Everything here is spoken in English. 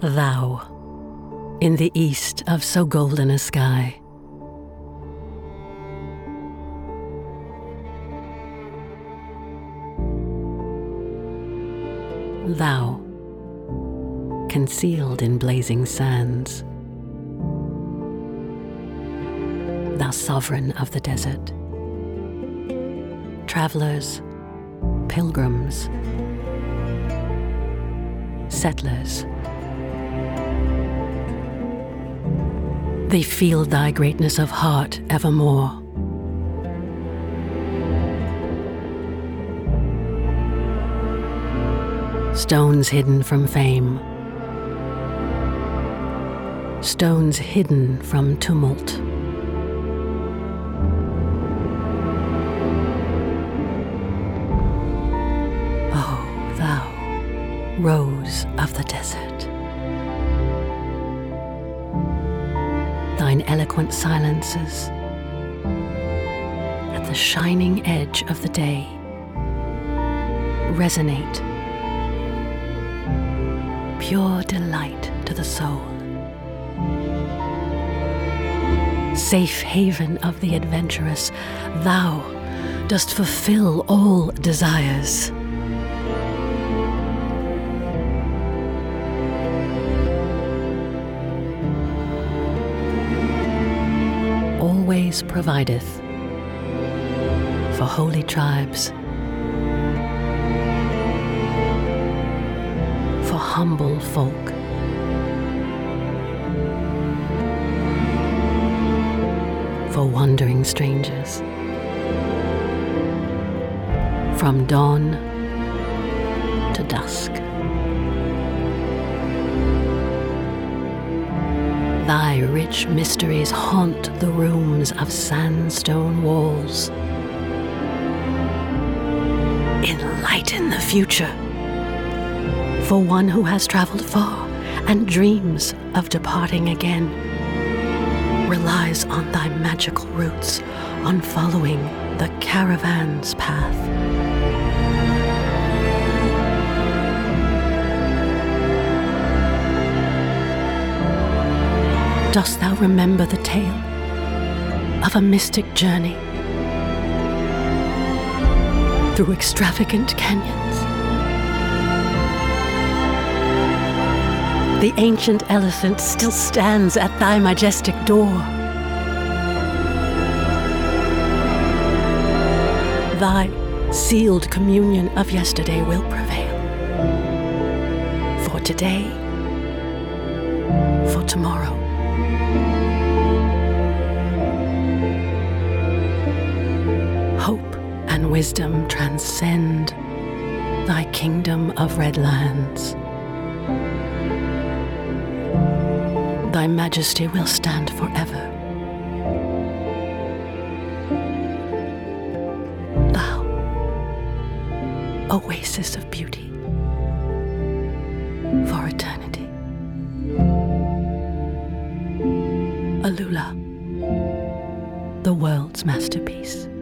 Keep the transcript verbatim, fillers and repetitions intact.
Thou, in the east of so golden a sky, Thou, concealed in blazing sands, Thou sovereign of the desert, travelers, pilgrims, settlers, they feel thy greatness of heart evermore. Stones hidden from fame, stones hidden from tumult, oh, thou, rose of the desert, thine eloquent silences at the shining edge of the day resonate, pure delight to the soul. Safe haven of the adventurous, thou dost fulfill all desires. Always provideth for holy tribes, for humble folk, for wandering strangers, from dawn to dusk. Thy rich mysteries haunt the rooms of sandstone walls. Enlighten the future for one who has traveled far and dreams of departing again, relies on thy magical roots, on following the caravan's path. Dost thou remember the tale of a mystic journey through extravagant canyons? The ancient elephant still stands at thy majestic door. Thy sealed communion of yesterday will prevail. For today, for tomorrow. Hope and wisdom transcend thy kingdom of red lands. Thy majesty will stand forever. Thou, oasis of beauty for eternity. Alula, the world's masterpiece.